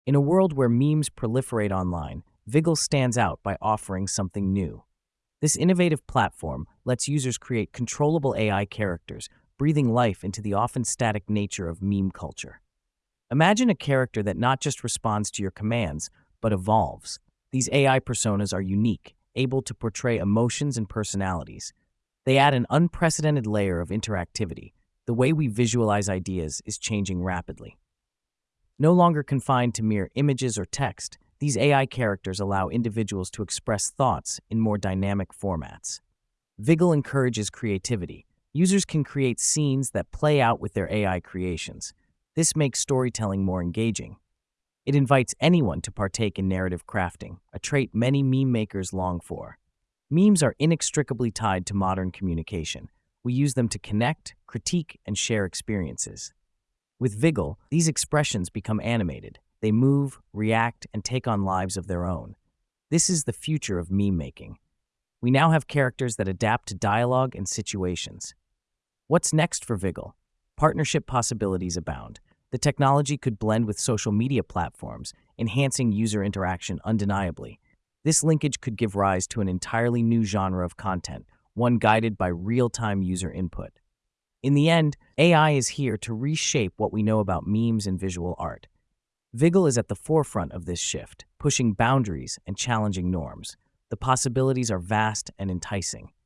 In a world where memes proliferate online, Viggle stands out by offering something new. This innovative platform lets users create controllable AI characters, breathing life into the often static nature of meme culture. Imagine a character that not just responds to your commands, but evolves. These AI personas are unique, able to portray emotions and personalities. They add an unprecedented layer of interactivity. The way we visualize ideas is changing rapidly. No longer confined to mere images or text, these AI characters allow individuals to express thoughts in more dynamic formats. Viggle encourages creativity. Users can create scenes that play out with their AI creations. This makes storytelling more engaging. It invites anyone to partake in narrative crafting, a trait many meme makers long for. Memes are inextricably tied to modern communication. We use them to connect, critique, and share experiences. With Viggle, these expressions become animated. They move, react, and take on lives of their own. This is the future of meme making. We now have characters that adapt to dialogue and situations. What's next for Viggle? Partnership possibilities abound. The technology could blend with social media platforms, enhancing user interaction undeniably. This linkage could give rise to an entirely new genre of content, one guided by real-time user input. In the end, AI is here to reshape what we know about memes and visual art. Viggle is at the forefront of this shift, pushing boundaries and challenging norms. The possibilities are vast and enticing.